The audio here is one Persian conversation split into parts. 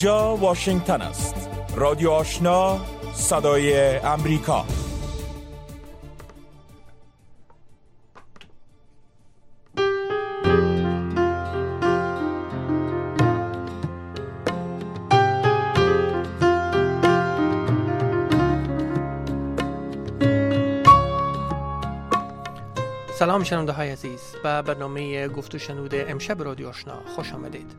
جا واشنگتن است. رادیو آشنا، صدای امریکا. سلام شنونده های عزیز، به برنامه گفت و شنود امشب رادیو آشنا خوش آمدید.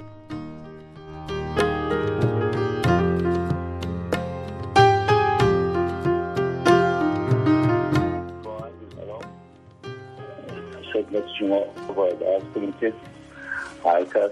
خدمت شما باید عرض کنیم که هر کس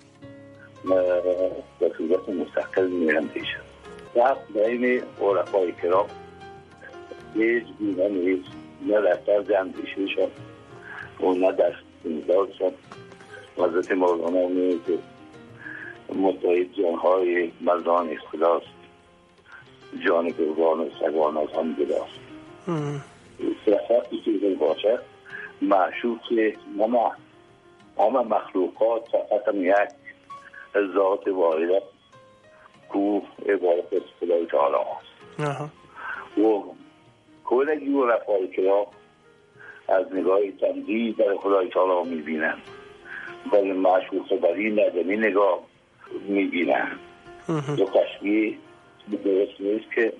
به صورت مستقل میاندیشه. وقت بین عرفای کرام هیچ گونه نیست، نه در طرز اندیشهشان و نه در استدلالشان. حضرت مولانا میگه که متحد جانهای مردان اختلاس، جان قربان و سگان از هم جداست. صفتی که باشد معشوق که همه مخلوقات فقط هم یک ذات واحده کو عبارت از خدای تعالی است و کلگی و رفای کرام از نگاه تنظیح در خدای تعالی میبینن، ولی معشوق بر این ندمی نگاه میبینن. و تشبیه درست نیست که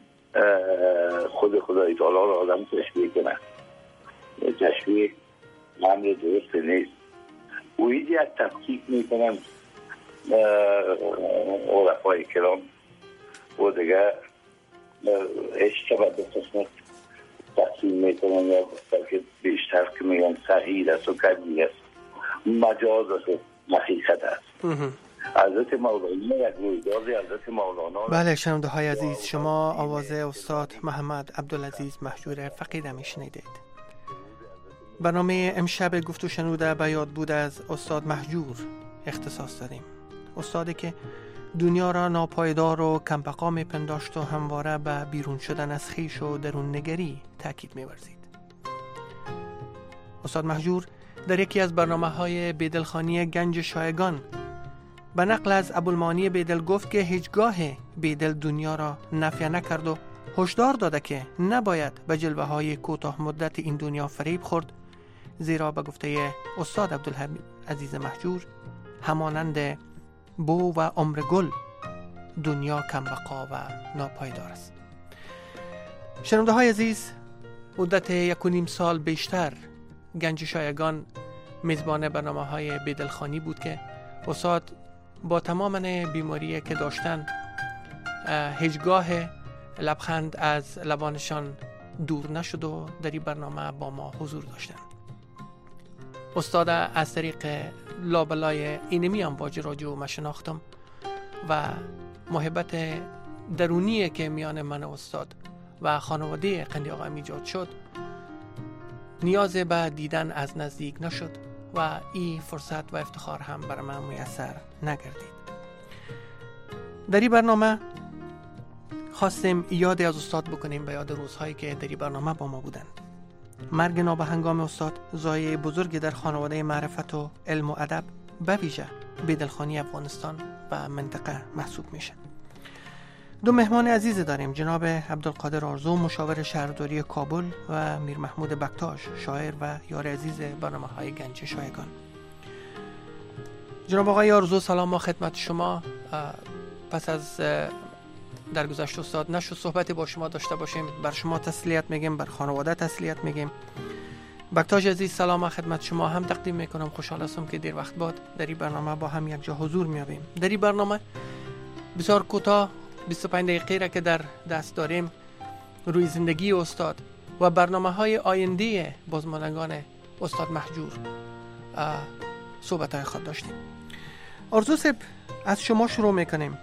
خدای تعالی را آدم تشبیه کنن. تشبیه امر درست نیست. و ایدی یک تفکیک میکنن عرفای کرام و دیگر عشق و به قسمت تقسیم میکنن، یا بلکه بیشتر که میگن صحیح است و کبیر است، مجاز است و حقیقت است. حضرت مولانا یک رویداد حضرت مولانا. بله شنونده های عزیز، شما آواز استاد محمد عبدالعزیز مهجور فقید میشنیدید. برنامه امشب گفت و شنوده به یاد بود از استاد مهجور اختصاص داریم. استادی که دنیا را ناپایدار و کمبقا میپنداشت و همواره به بیرون شدن از خویش و درون نگری تاکید می‌ورزید. استاد مهجور در یکی از برنامه‌های بیدلخانی گنج شایگان به نقل از ابوالمعانی بیدل گفت که هیچگاه بیدل دنیا را نفی نکرد و هشدار داده که نباید به جلوه‌های کوتاه مدت این دنیا فریب خورد، زیرا به گفته استاد عبدالعزیز مهجور همانند بو و عمر گل دنیا کمبقا و ناپایدار است. شنونده های عزیز، مدت 1.5 سال بیشتر گنج شایگان میزبان برنامه‌های بیدلخانی بود که استاد با تمام بیماری که داشتن هیچگاه لبخند از لبانشان دور نشد و در این برنامه با ما حضور داشتن. استاد از طریق لابلای اینمی امواج رادیو ما شناختم و محبت درونی که میان من و استاد و خانواده قندی آقا ایجاد شد نیاز به دیدن از نزدیک نشد و این فرصت و افتخار هم برای من میسر نگردید. در این برنامه خواستیم یاد از استاد بکنیم به یاد روزهایی که در این برنامه با ما بودند. مرگ نابهنگام استاد ضایعه بزرگی در خانواده معرفت و علم و ادب به ویژه بیدلخانی افغانستان و منطقه محسوب میشه. دو مهمان عزیز داریم، جناب عبدالقادر آرزو مشاور شهرداری کابل و میر محمود بکتاش شاعر و یار عزیز برنامه‌های گنج شایگان. جناب آقای آرزو سلام و خدمت شما. پس از درگذشت استاد نشد صحبتی با شما داشته باشیم، بر شما تسلیت میگیم، بر خانواده تسلیت میگیم. بکتاش عزیز سلام و خدمت شما هم تقدیم میکنم. خوشحال هستم که دیر وقت بعد در این برنامه با هم یک جا حضور میابیم. در این برنامه بسیار کوتاه 25 دقیقه را که در دست داریم روی زندگی استاد و برنامه‌های آینده بازماندگان استاد مهجور صحبت‌های خود داشتیم. آرزو صاحب از شما شروع میکنیم.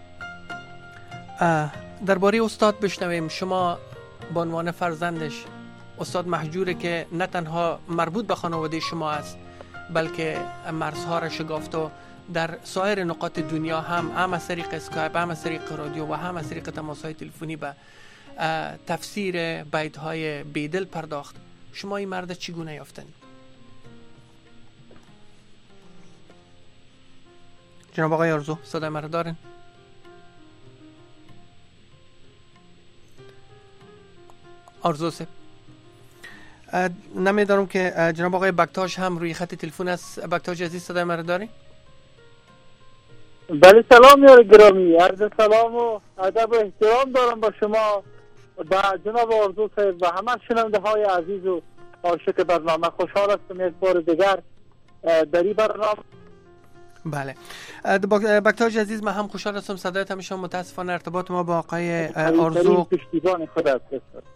درباره استاد بشنویم. شما به عنوان فرزندش استاد مهجوره که نه تنها مربوط به خانواده شما است بلکه مرزها را شکافت و در سایر نقاط دنیا هم از طریق اسکایپ، هم از طریق رادیو و هم از طریق تماس‌های تلفنی به تفسیر بیت‌های بیدل پرداخت. شما این مرد چگونه یافتن؟ جناب آقای آرزو صدای مرا دارن؟ آرزو صاحب. نمیدانم که جناب آقای بکتاش هم روی خط تلفن است. بکتاش عزیز صدای من را داری؟ بله سلام یار گرامی، عرض سلام و ادب و احترام دارم با شما و جناب آرزو صاحب و همه شنونده های عزیز و عاشق برنامه. خوشحال هستم یک بار دیگر در این برنامه. بله بکتاج عزیز، من هم خوشحال هستم صدایت همیشه. متاسفانه ارتباط ما با آقای آرزو پشتیبان خود است.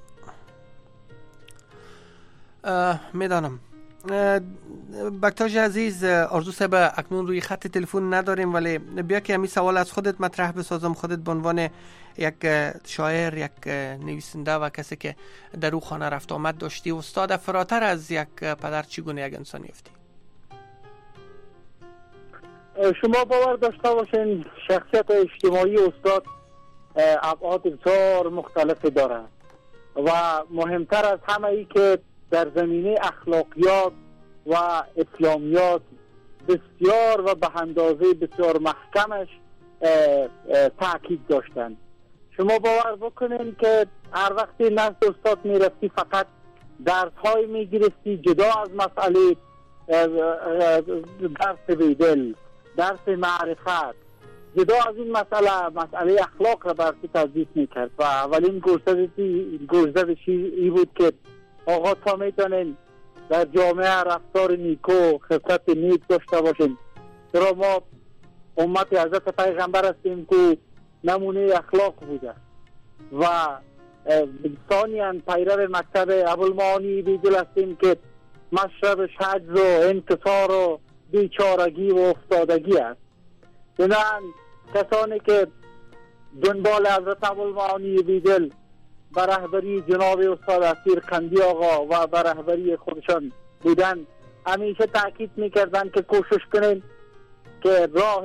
میدانم. بکتاج عزیز، آرزو صاحب اکنون روی خط تلفن نداریم، ولی بیا که همین سوال از خودت مطرح بسازم. خودت به عنوان یک شاعر، یک نویسنده و کسی که در او خانه رفت آمد داشتی، استاد فراتر از یک پدر چگونه یک انسان یافتی؟ شما باور داشته باشین شخصیت اجتماعی استاد ابعاد بسیار مختلفی داره و مهمتر از همه ای که در زمینه اخلاقیات و اسلامیات بسیار و به اندازه بسیار محکمش تاکید داشتن. شما باور بکنین که هر وقتی نزد استاد میرفتی فقط درس های میگرفتی، جدا از مسئله درس بیدل، درس معرفت، جدا از این مسئله اخلاق را برسی تدریس میکرد و اولین گرزدش ای بود که آقا تا میتونین در جامعه رفتار نیکو، خصلت نیک داشته باشین، چرا ما امت حضرت پیغمبر هستیم که نمونه اخلاق بوده و ثانیاً پیرو مکتب ابوالمعانی بیدل هستیم که مشربش عجز و انکسار و بیچارگی و افتادگی است. بنابراین کسانی که دنبال حضرت ابوالمعانی بیدل به رهبری جناب استاد اسیر قندی آقا و به رهبری خودشان بودن، همیشه تاکید میکردن که کوشش کنین که راه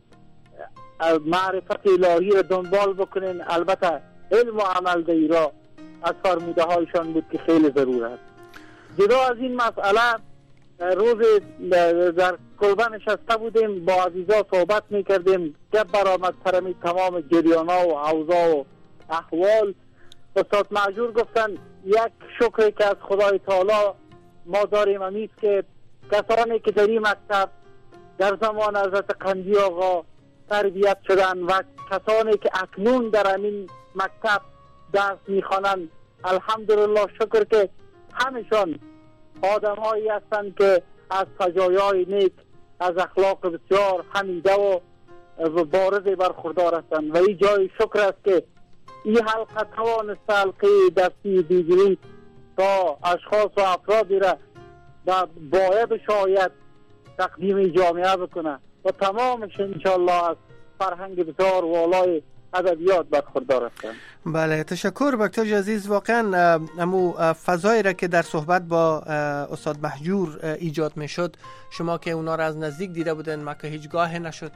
معرفت الهی را دنبال بکنین. البته علم و عمل دی را از فرموده هایشان بود که خیلی ضرور است. جدا از این مسئله، روز در کلبه نشسته بودیم، با عزیزا صحبت میکردیم، گپ برآمد سر تمام جریانا و اوضاع و احوال. استاد مهجور گفتن یک شکری که از خدای تعالی ما داریم همیست که کسانی که در این مکتب در زمان حضرت قندی آقا تربیت شدن و کسانی که اکنون در این مکتب درس میخوانند، الحمدلله شکر که همشان آدم هایی هستند که از سجایای نیک، از اخلاق بسیار حمیده و بارز برخوردار هستند و این جای شکر است که این حلقه توانست حلقه دستی دیگری تا اشخاص و افرادی را و باید شاید تقدیم جامعه بکنه و تمامش انشاءالله از فرهنگ بسیار والای ادبیات برخوردار هستند. بله، تشکر بکتاج عزیز. واقعا امو فضایی را که در صحبت با استاد مهجور ایجاد می شد، شما که اونا را از نزدیک دیده بودن، ما که هیچگاه نشد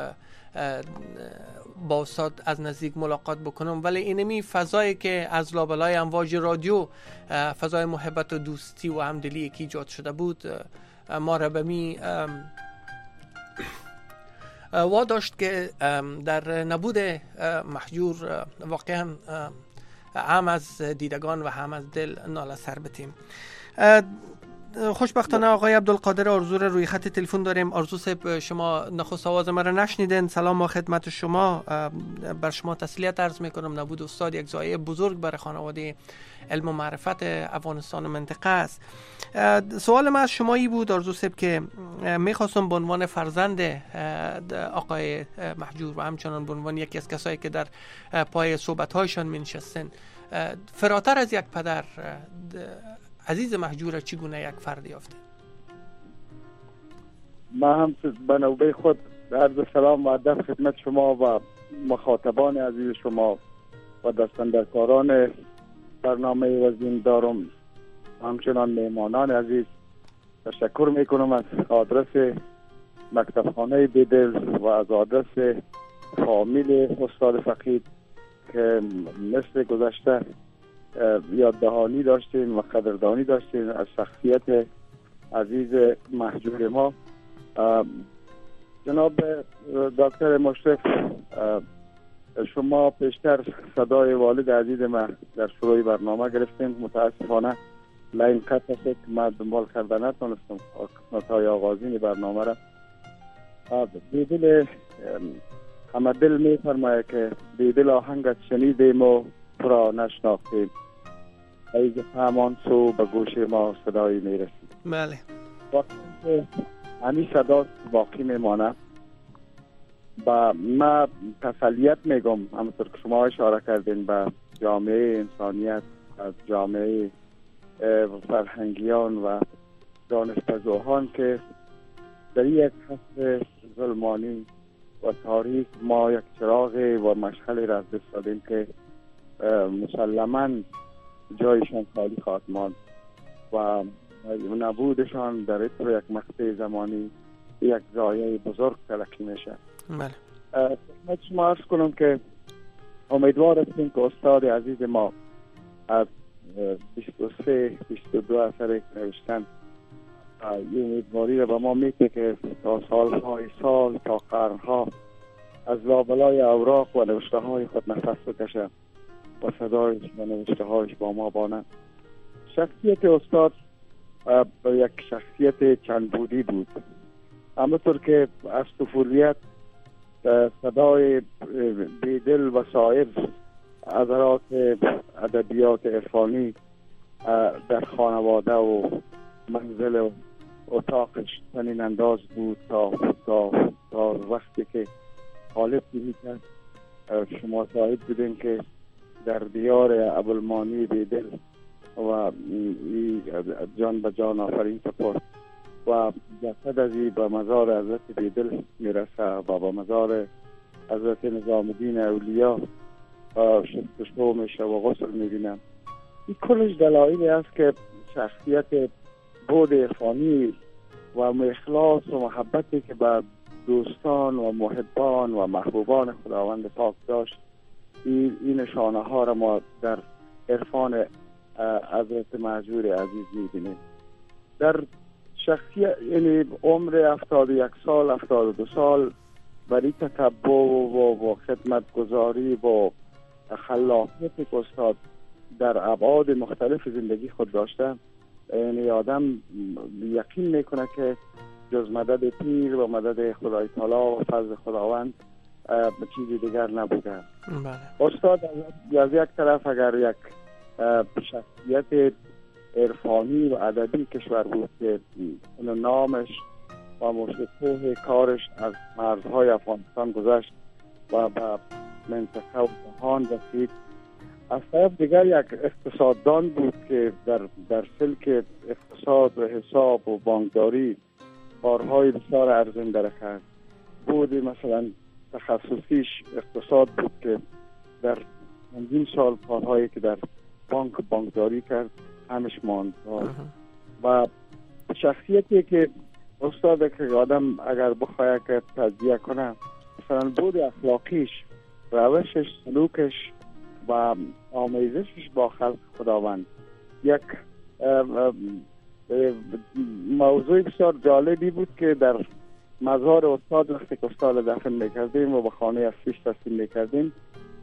با استاد از نزدیک ملاقات بکنم، ولی اینمی فضایی که از لابلای امواج رادیو، فضای محبت و دوستی و همدلی که ایجاد شده بود، ما را به می واداشت که در نبود مهجور واقعا هم از دیدگان و هم از دل ناله سر بتیم. خوشبختانه آقای عبدالقادر آرزو را روی خط تلفن داریم. آرزو صاحب، شما نخست آواز ما را نشنیدین. سلام و خدمت شما. بر شما تسلیت عرض میکنم. نبود استاد یک ضایعه بزرگ برای خانواده علم و معرفت افغانستان و منطقه است. سوال من از شما ای بود آرزو صاحب که میخواستم به عنوان فرزند آقای مهجور و همچنان به عنوان یکی از کسایی که در پای صحبت‌هایشان می‌نشستن، فراتر از یک پدر، عزیز مهجور چگونه یک فرد یافته؟ من هم به نوبه خود عرض سلام و ادب خدمت شما و مخاطبان عزیز شما و دستاندرکاران برنامه وزین دارم، همچنان میمانان عزیز تشکر میکنم از آدرس مکتبخانه بیدل و از آدرس فامیل استاد فقید که مثل گذشته یاددهانی داشتیم و قدردانی داشتیم از شخصیت عزیز مهجور ما. جناب دکتر مشرف شما پیشتر صدای والد عزیز من در شروع برنامه گرفتیم. متاسفانه لاین قطع شد که من دنبال کرده نتونستم قسمت‌های آغازین برنامه را. بیدل همه دل می فرماید که بیدل آهنگت شنیدیم و تو را نشناختیم، ای همان سو به گوش ما صدایی می رسید. بله. وقتی که همین صدا باقی می مانه و ما تسلیت میگم، همونطور که شما اشاره کردین به جامعه انسانیت، از جامعه فرهنگیان و دانشپژوهان که در یک عصر ظلمانی و تاریک ما یک چراغ و مشعلی را از دست دادیم که مسلماً جایشان خالی خواهد ماند و نبودشان در اطر یک مقطع زمانی یک ضایعه بزرگ تلقی میشه. بله. خدمت شما عرض کنم که امیدوار هستیم که استاد عزیز ما از 22 اثر نوشتن این امیدواری را به ما میده که تا سالهای سال، تا قرنها از لابلای اوراق و نوشته های خود نفس بکشه و صدایش و نوشته هایش با ما بانه. شخصیت استاد یک شخصیت چند بودی بود. همونطور که از طفولیت صدای بیدل و سایر اثرات ادبیات عرفانی در خانواده و منزل و اتاقش چنین انداز بود تا وقتی که غالب دیدی کرد. شما شاهد بودین که در دیار ابوالمانی بیدل و جان به جان آفرین سپرد و جسد ازی به مزار حضرت بیدل میرسه و به مزار حضرت نظام الدین اولیا شستشو میشه و غسل میبینم. این کلش دلایلی است که شخصیت بود عرفانی و اخلاص و محبتی که به دوستان و محبان و محبوبان خداوند پاک داشت، این نشانه ها را ما در عرفان حضرت مهجور عزیز میبینیم. در شخصیت یعنی عمر 71 سال 72 سال برای تتبع و خدمتگزاری و خلاقیت که استاد در ابعاد مختلف زندگی خود داشته، یعنی آدم یقین میکنه که جز مدد پیر و مدد خدای تعالی و فضل خداوند چیزی دیگر نبوده. استاد از یک طرف اگر یک شخصیت عرفانی و ادبی کشور بود که نامش و مشتقه کارش از مرزهای افغانستان گذشت و به منطقه و جهان رسید، از طرف دیگر یک اقتصاددان بود که در سلک اقتصاد و حساب و بانکداری کارهای بسیار ارزنده در کرد. بود مثلا تخصصیش اقتصاد بود که در چندین سال کارهایی که در بانکداری کرد همش ماند و شخصیتی که استاد که آدم اگر بخواه که تجزیه کنه، مثلا بود اخلاقیش، روشش، سلوکش و آمیزشش با خلق خداوند. یک موضوع بسیار جالبی بود که در مزار استاد وقتی که استاد دفن میکردیم و به خانه اصلیش تسلیم میکردیم،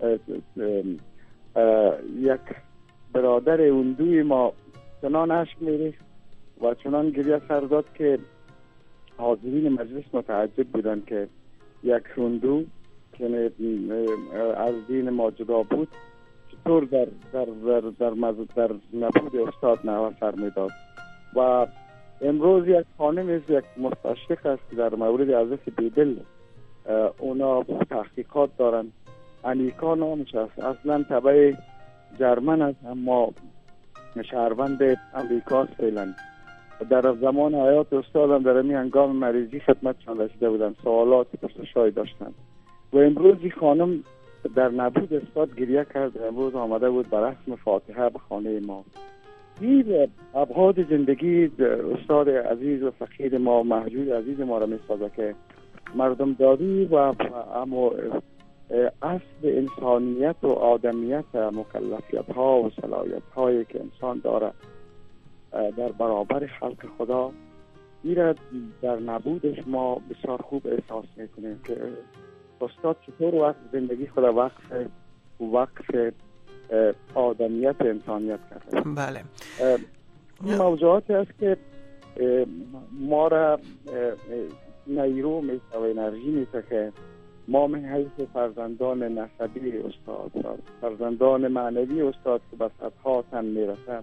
یک برادر هندوی ما چنان اشک میریخت و چنان گریه سر داد که حاضرین مجلس متعجب بودن که یک هندو که از دین ما جدا بود چطور در نبود استاد نوه سر میداد. و امروز یک خانم یک مستشرق است در مورد حضرت بیدل، اونا تحقیقات دارن. انیکا نامش است، اصلا تبع جرمن است اما شهروند امریکاست فعلا. در زمان حیات استادم در این هنگام مریضی خدمتشان رسیده بودن، سوالات پرسش‌هایی داشتن و امروز این خانم در نبود استاد گریه کرد. امروز آمده بود بر رسم فاتحه به خانه ما. این ابعاد زندگی استاد عزیز و فقیر ما، مهجور عزیز ما را می‌سازه که مردم داری و اما اصل انسانیت و آدمیت، مکلفیت ها و صلاحیت هایی که انسان داره در برابر خلق خدا، این را در نبودش ما بسیار خوب احساس میکنیم که استاد چطور وقت زندگی خود وقف آدمیت انسانیت کرده. بله. این موضوعاتی است که ما را نیرو میسه و انرژی میسه که ما من حیث فرزندان نسبی استاد، فرزندان معنوی استاد که به صدها تن میرسد،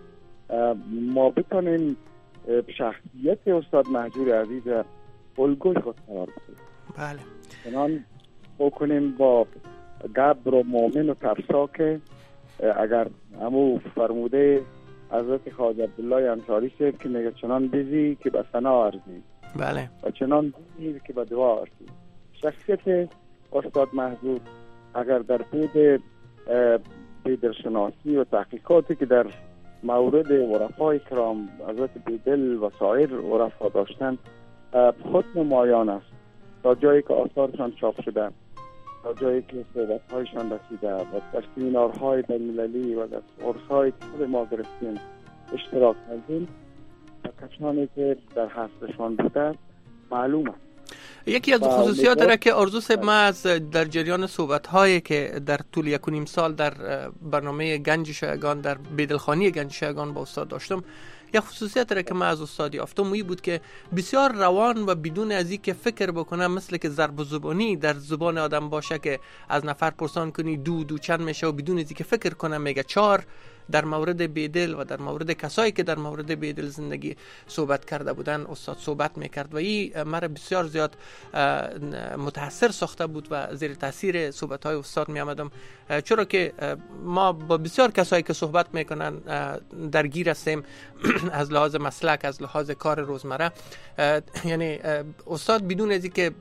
ما بتانیم شخصیت استاد مهجور عزیز الگوی خود قرار بدیم. بله. چنان بکنیم با گبر و مومن و ترسا که اگر همو فرموده حضرت خواجه عبدالله انصاری صاحب که میگه چنان بزی که به ثنا ارزی. بله. و چنان بزی که به دعا ارزی. شخصیت استاد مهجور اگر در بود بیدلشناسی و تحقیقاتی که در مورد عرفای کرام حضرت بیدل و سایر عرفا داشتن خود نمایان است. تا جایی که آثارشان چاپ شده، تا جایی که صحبت‌هایشان رسیده و در سمینارهای بین‌المللی و در عرصه‌هایی که خود ما گرفتیم اشتراک کردیم و کسانی که در حصرشان بوده معلوم است. یکی از خصوصیات داره که آرزو صاحب ما از در جریان صحبت‌هایی که در طول 1.5 سال در برنامه گنج شایگان در بیدلخانی گنج شایگان با استاد داشتم، یک خصوصیت داره که من از استاد یافتم این بود که بسیار روان و بدون از اینکه فکر بکنم، مثل که ضرب زبانی در زبان آدم باشه که از نفر پرسان کنی دو چند میشه و بدون از اینکه فکر کنم میگه 4. در مورد بیدل و در مورد کسایی که در مورد بیدل زندگی صحبت کرده بودن استاد صحبت میکرد و این مرا بسیار زیاد متاثر ساخته بود و زیر تاثیر صحبت های استاد می آمدم، چرا که ما با بسیار کسایی که صحبت میکنن درگیر هستیم از لحاظ مسلک، از لحاظ کار روزمره. یعنی استاد بدون از اینکه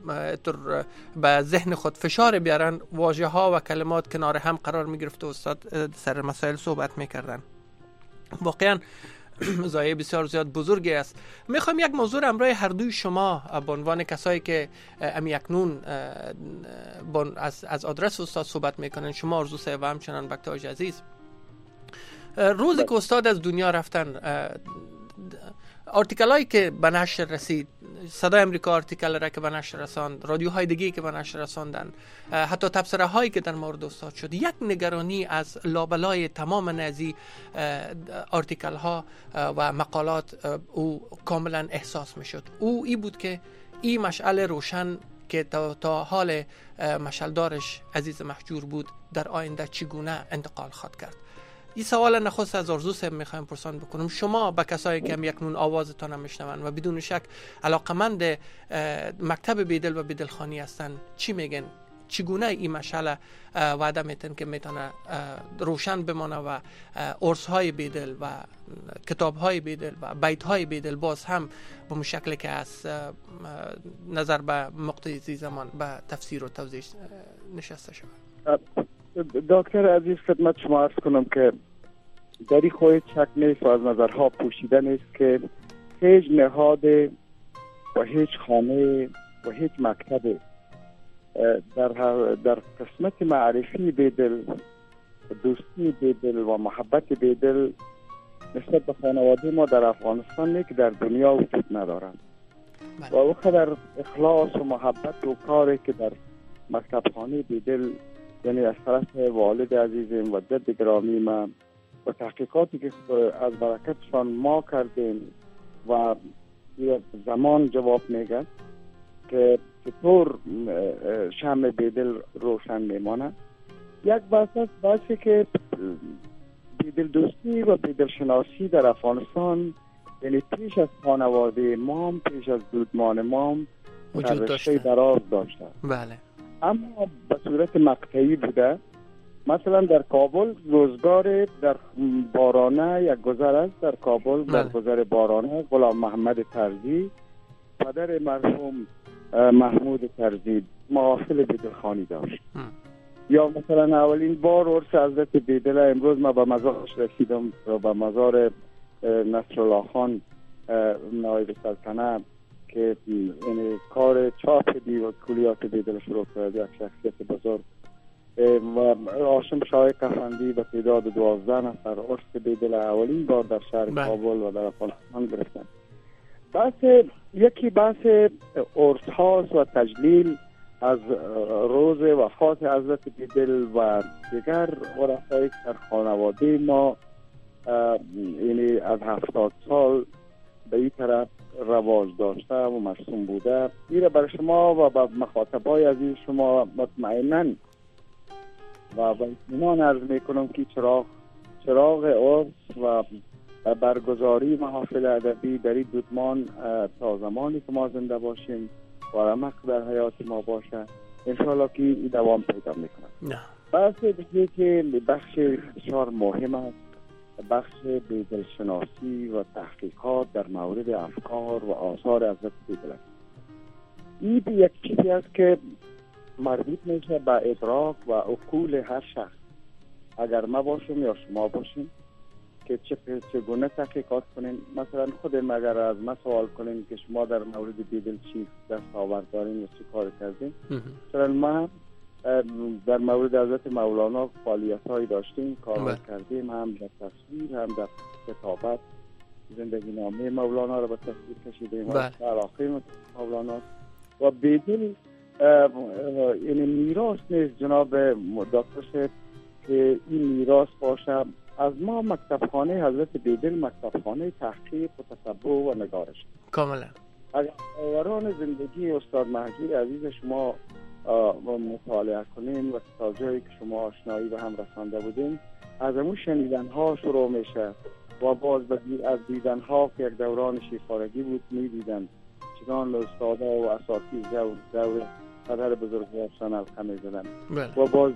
به ذهن خود فشار بیارن واژه ها و کلمات کنار هم قرار می گرفت و استاد سر مسائل صحبت میکردن. واقعا زایه بسیار زیاد بزرگی است. میخوام یک موضوع امروی هر دوی شما به عنوان کسایی که اکنون از آدرس استاد صحبت میکنن، شما آرزو صاحب و همچنان بکتاج عزیز، روزی که استاد از دنیا رفتن، آرتیکلایی که به نشر رسید، صدای امریکا آرتیکل را که به نشر رساند، رادیوهای دیگه که به نشر رساندن، حتی تبصره هایی که در مورد استاد شد، یک نگرانی از لابلای تمام نزی آرتیکل ها و مقالات او کاملا احساس می شد. او ای بود که این مشعل روشن که تا حال مشعلدارش عزیز مهجور بود در آینده چگونه انتقال خواهد کرد. این سوال نخست از آرزو صاحب میخوایم پرسان بکنم. شما با کسایی که اکنون آوازتان هم میشنون و بدون شک علاقمند مکتب بیدل و بیدلخانی هستن، چی میگن؟ چگونه این مشعل وعده میتن که میتونه روشن بمانه و عرصهای بیدل و کتابهای بیدل و بیتهای بیدل باز هم به شکلی که از نظر به مقتضی زمان به تفسیر و توضیح نشسته شود؟ دکتر عزیز خدمت شما عرض کنم که در این خواهد شک نیست و از نظرها پوشیده نیست که هیچ نهاد و هیچ خانه و هیچ مکتب در قسمت معرفی بیدل، دوستی بیدل و محبت بیدل نسبت به خانواده ما در افغانستان نیست که در دنیا وجود ندارند و او قدر اخلاص و محبت و کاری که در مکتب خانه بیدل، یعنی از طرف والد عزیزم و جد گرامی من و تحقیقاتی که از برکتشان ما کردیم و زمان جواب میگه که چطور شمع بیدل روشن میمانه. یک بحث است، بحثی که بیدل دوستی و بیدل شناسی در افغانستان، یعنی پیش از خانواده مام، پیش از دودمان مام وجود داشته، دراز داشته. بله. اما به صورت مقطعی بوده. مثلا در کابل روزگار در بارانه یک گذر است، در کابل در گذر بارانه غلام محمد ترزی پدر مرحوم محمود ترزی محافل بیدلخانی داشت. یا مثلا اولین بار عرس حضرت بیدل، امروز ما به مزارش رسیدم و به مزار نصرالله خان نایب سلطنه که یعنی کار چاپ دیو کلیات بیدل شروع کرد، یک شخصیت بزرگ و هاشم شاه کفندی به تعداد 12 نفر عرس بیدل اولین بار در شهر کابل و در افغانستان گرفتن. یکی بحث عرس هاست و تجلیل از روز وفات حضرت بیدل و دیگر ورثه‌ای در خانواده ما یعنی از 70 سال به این طرف رواج داشته و مرسوم بوده. این بر شما و به مخاطبای عزیز شما مطمئناً و با اطمینان عرض میکنم که چراغ عرس و برگزاری محافل ادبی در این دودمان تا زمانی که ما زنده باشیم و رمق در حیات ما باشه انشاءالله که دوام پیدا میکنه. بحث دیگه که بخش بسیار مهم است، بخش بیدلشناسی و تحقیقات در مورد افکار و آثار حضرت بیدل است. این یک چیزی است که مربوط میشه به ادراک و عقول هر شخص، اگر ما باشیم یا شما باشیم، که چگونه تحقیقات کنین. مثلا خودم اگر از ما سوال کنین که شما در مورد بیدل چی دستاورد دارین و چی کار کردین، مثلا ما در مورد حضرت مولانا فعالیت‌هایی داشتیم، کار کردیم، هم در تصویر هم در کتابت زندگی نامه مولانا رو به تصویر کشیدیم و علاقه مولانا و بیدل یعنی میراث نیست جناب دکتر صاحب که این میراث باشه. از ما مکتبخانه حضرت بیدل مکتبخانه تحقیق و تتبع و نگارش کاملا. اگر دوران زندگی استاد مهجور عزیز شما مطالعه کنین و تا جایی که شما آشنایی به هم رسانده بودین، از همون شنیدن ها شروع میشه و باز از دیدن ها که یک دوران شیخارگی بود میدیدن چنان استادا و اساتید دور پدر بزرگوار حلقه میزدن و باز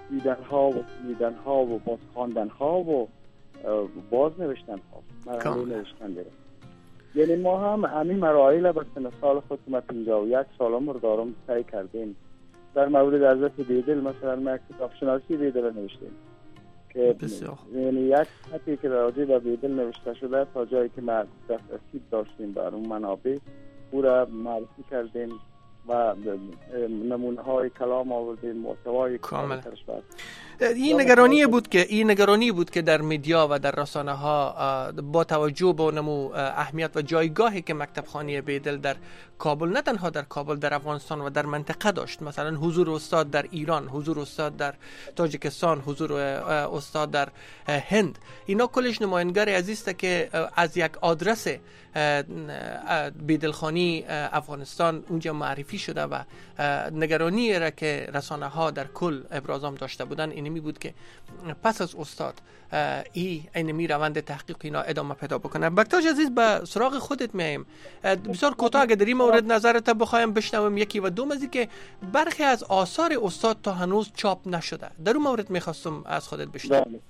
دیدن ها و باز خواندن ها و باز نوشتن ها مرحله نوشتن داره. یعنی ما هم همین مراحل به سن سال خود ما 51 سالم رو دارم طی کردیم. در مورد حضرت بیدل مثلا ما کتاب شناسی بیدل رو نوشتیم که یعنی یک خطی که راجع به بیدل نوشته شده تا جایی که ما دسترسی داشتیم بر اون منابع او را معرفی کردیم و نمونه های کلام آوردیم، محتوای کامل. این نگرانی بود که در مدیا و در رسانه ها با توجه به نمو اهمیت و جایگاهی که مکتبخانه بیدل در کابل، نه تنها در کابل، در افغانستان و در منطقه داشت، مثلا حضور استاد در ایران، حضور استاد در تاجیکستان، حضور استاد در هند، اینا کلش نمایانگر عزیزه که از یک آدرس بیدلخانی افغانستان اونجا معرفی شده و نگرانی را که رسانه ها در کل ابرازام داشته بودن اینمی بود که پس از استاد اینمی روند تحقیق اینا ادامه پیدا بکنه. بکتاش عزیز به سراغ خودت میایم. بسیار کوتاه اگه در این مورد نظرت بخوایم بشنویم یکی و دوم از که برخی از آثار استاد تا هنوز چاپ نشده، در اون مورد میخواستم از خودت بشنویم.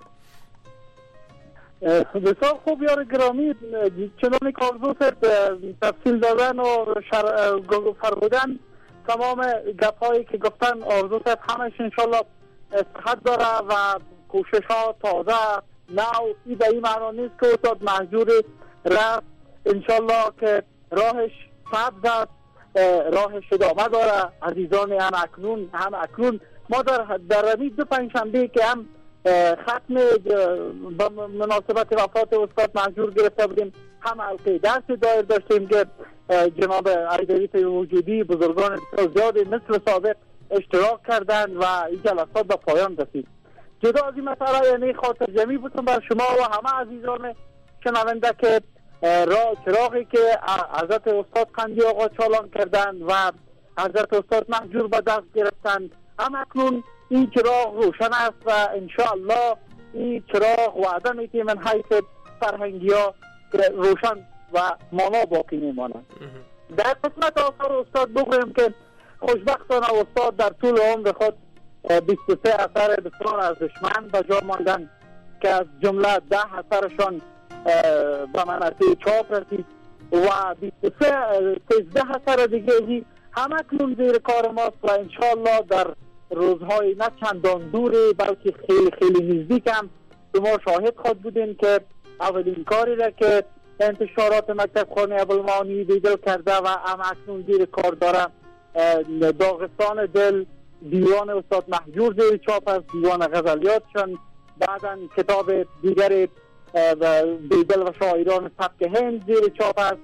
بسیار خوب یار گرامی، چنان که آرزو تفصیل دادن و فرمودن تمام گپ‌هایی که گفتن آرزو همش انشالله صحت داره و کوشش ها تازه نو. این به این معنا نیست که استاد مهجور رفت، انشالله که راهش سبز است، راهش ادامه داره. عزیزان هم اکنون ما در روی دو پنجشنبه که هم ختم به مناسبت وفات استاد مهجور گرفته بودیم، هم حلقه درس دایر داشتیم که جناب عیدویت وجودی بزرگان زیادی مثل سابق اشتراک کردند و این جلسات به پایان رسید. جدا از این مسئله یعنی خاطر جمعی بودم بر شما و همه عزیزان شنونده که چراغی که حضرت استاد قندی آقا چالان کردند و حضرت استاد مهجور به دست گرفتند، هم اکنون این چراغ روشن است و انشاءالله این چراغ وعده میتیم من حیث فرهنگی ها روشن و مانا باقی میماند. در قسمت آثار استاد بگویم که خوشبختانه استاد در طول عمر خود 23 اثر بسیار ارزشمند به جا ماندن که از جمله 10 اثرشان به منصه چاپ رسید و 13 اثر دیگه هم اکنون زیر کار ماست و انشاءالله در روزهای نه چندان دوری بلکه خیلی خیلی نزدیک هم شما شاهد خود بودین که اولین کاری را که انتشارات مکتبخانه ابوالمعانی بیدل کرده و هم اکنون زیر کار داره داغستان دل، دیوان استاد مهجور زیر چاپ است، دیوان غزلیاتشان، بعدا کتاب دیگر بیدل و شاعران سبک هند زیر چاپ است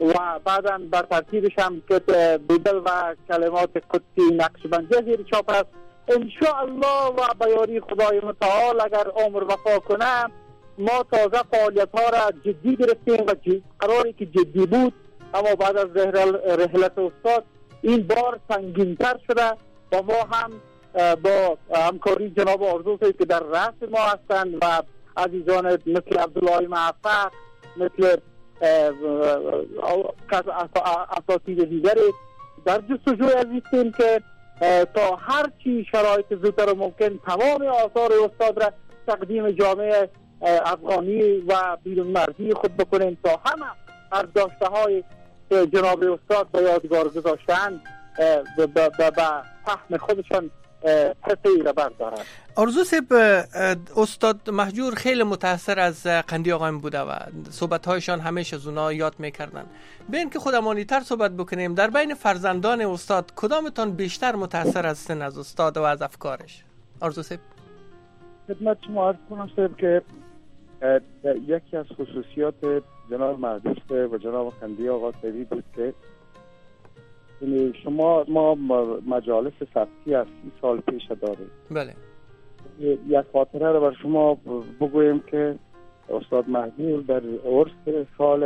و بعدا بر ترتیبش هم که بیدل و کلمات قدسی نقشبندی زیر چاپ است. انشاءالله و به یاری خدای متعال اگر عمر وفا کنه ما تازه فعالیت ها را جدی گرفتیم و قراری که جدی بود، اما بعد از رحلت استاد این بار سنگین‌تر شده و ما هم با همکاری جناب آرزو صاحب که در رأس ما هستند و عزیزان مثل عبدالله موفق، مثل اساتید دیگری در جستجوی هستیم که تا هر چی شرایط زودتر ممکن تمام آثار استاد را تقدیم جامعه افغانی و بیرون مرزی خود بکنیم تا همه از داشته های جناب استاد به یادگار گذاشتن به فهم خودشان حسی را بردارند. آرزو صاحب، استاد مهجور خیلی متاثر از قندی آقایم بوده و صحبت‌هایشان همیشه از اونا یاد می‌کردن. ببین که خودمانی تر صحبت بکنیم، در بین فرزندان استاد کدامتان بیشتر متاثر هستن از استاد و از افکارش؟ آرزو صاحب خدمت شما عرض کنم صاحب که یکی از خصوصیات جناب مهجور و جناب قندی آقا صاحبی بود که ما مجالس ثبتی از 30 سال پیش داریم. بله. یک خاطره رو بر شما بگویم که استاد مهجور در عرس سال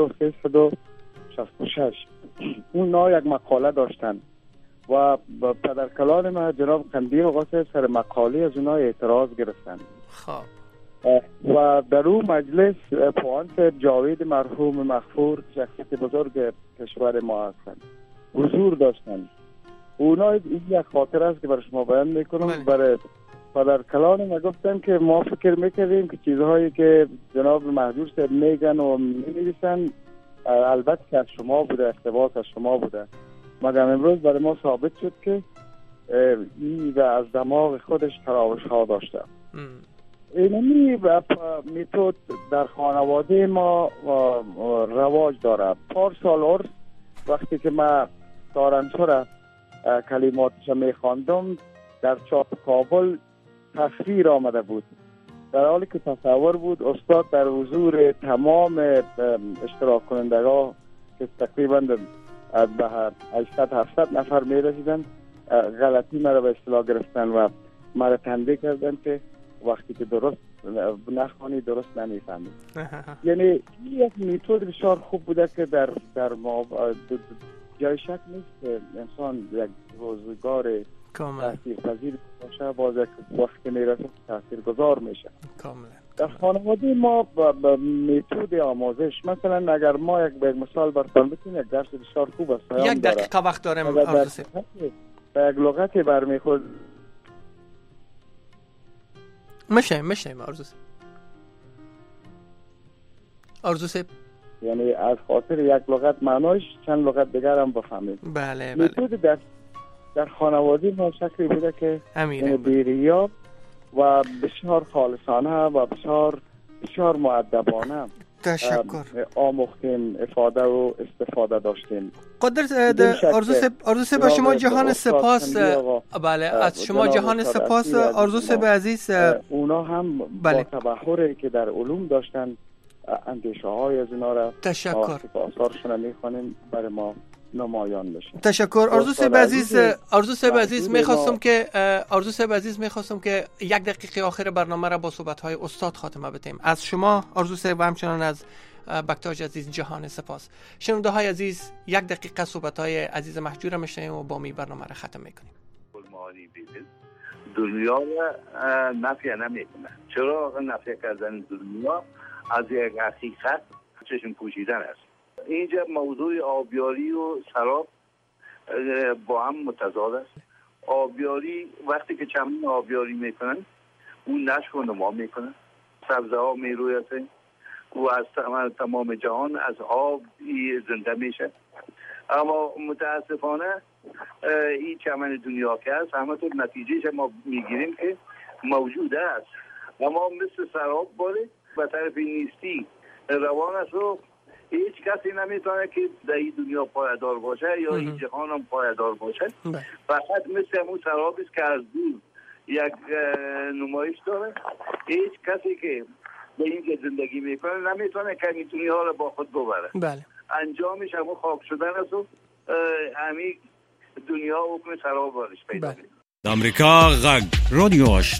1366 اونا یک مقاله داشتن و پدرکلان ما جناب قندی آقا سر مقاله از اونا اعتراض گرفتن. خب. و در اون مجلس پوانت جاوید مرحوم مغفور شخصیت بزرگ کشور ما هستند حضور داشتن. اونا یک خاطر است که برای شما بیان میکنم. برای پدرکلان ما گفتن که ما فکر میکردیم که چیزهایی که جناب مهجور صاحب میگن و می‌نویسن البته که از شما بوده، اقتباس از شما بوده، مگر امروز برای ما ثابت شد که این از دماغ خودش تراوش ها داشته. اینمی میتود در خانواده ما رواج داره. پارسال عرس وقتی که من دارنشور کلماتش میخواندم در چاپ کابل تصویر آمده بود، در حالی که تصور بود استاد در حضور تمام اشتراک کنندگان که تقریبا به 800-700 نفر میرسیدن غلطی مرا به اصطلاح گرفتن و مرا تنبیه کردن که وقتی که درست نخوانی درست نمیفهمی. یعنی یک میتود بسیار خوب بوده که در ما جای شک نیست انسان یک روزگار تاثیرپذیر باشه، باز یک وقتی میرسه تاثیرگذار میشه. کاملا. در خانواده ما میتود آموزش مثلا اگر ما یک مثال براتون بزنیم، یک درس بسیار خوب است. یک دقیقه وقت داریم. یک لغتی برمیخورد میشه آرزو صاحب یعنی از خاطر یک لغت معناش چند لغت دیگر هم بفهمید. بله. میتود در خانواده ما شکلی بوده که بیریا و بسیار خالصانه و بسیار مؤدبانه تشکر آموختیم، افاده و استفاده داشتیم. آرزو صاحب شما جهان سپاس. بله از شما جهان سپاس آرزو صاحب عزیز. اونا هم با تبحری که در علوم داشتن اندیشه های از اونا را تشکر آثارشون میخوانیم برای ما نمایان بشه. تشکر آرزو صاحب عزیز میخواستم که یک دقیقه آخر برنامه را با صحبت های استاد خاتمه بدیم. از شما آرزو صاحب و همچنان از بکتاج عزیز جهان سپاس. شنونده های عزیز یک دقیقه صحبت های عزیز مهجور میشنیم و با می برنامه را ختم میکنیم. دنیا را نفی نمیکنه. چرا نفی کردن دنیا از یک حقیقت چشم پوشیدن است. اینجا موضوع آبیاری و سراب با هم متضاد است. آبیاری وقتی که چمن آبیاری میکنن اون نشو و نما میکنن، سبزه ها میرویتن و از تمام جهان از آب زنده میشه. اما متاسفانه این چمن دنیا که هست همونطور نتیجهش ما میگیریم که موجود است، اما مثل سراب باره به طرف نیستی روان است و هیچ کسی نمیتونه که در این دنیا پایدار باشه یا این جهان هم پایدار باشه. فقط مثل همون سراب است که از دور یک نمایش داره. هیچ کسی که به این که زندگی میکنه نمیتونه که این دنیا رو با خود ببره. بله. انجامش همون خاک شدن است و همین دنیا حکم خراب بارش پیدا کنه. امریکا غږ رادیو